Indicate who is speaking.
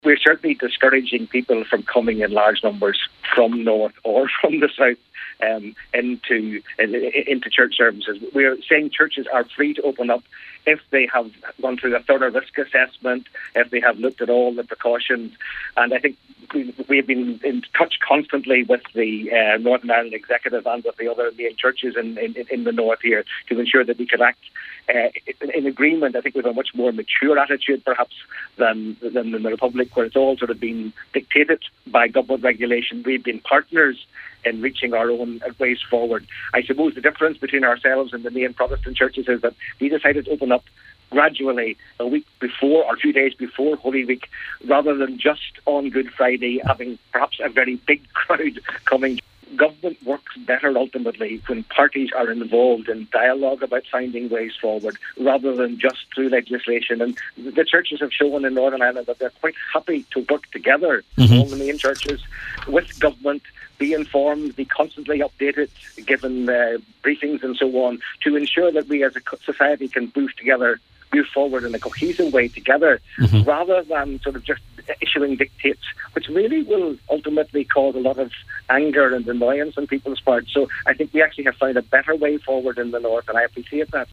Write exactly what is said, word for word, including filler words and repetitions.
Speaker 1: We're certainly discouraging people from coming in large numbers from north or from the south um, into into church services. We're saying churches are free to open up if they have gone through a thorough risk assessment, if they have looked at all the precautions. And I think we, we've been in touch constantly with the uh, Northern Ireland Executive and with the other main churches in, in, in the north here to ensure that we can act uh, in, in agreement. I think we have a much more mature attitude perhaps than, than in the Republic, where it's all sort of been dictated by government regulation. We've been partners in reaching our own ways forward. I suppose the difference between ourselves and the main Protestant churches is that we decided to open up gradually a week before or two days before Holy Week, rather than just on Good Friday having perhaps a very big crowd coming. Government works better ultimately when parties are involved in dialogue about finding ways forward rather than just through legislation. And the churches have shown in Northern Ireland that they're quite happy to work together, mm-hmm. all the main churches, with government, be informed, be constantly updated, given uh, briefings and so on, to ensure that we as a society can move together, move forward in a cohesive way together, mm-hmm. rather than sort of just issuing dictates, which really will ultimately cause a lot of anger and annoyance on people's part. So I think we actually have found a better way forward in the north, and I appreciate that.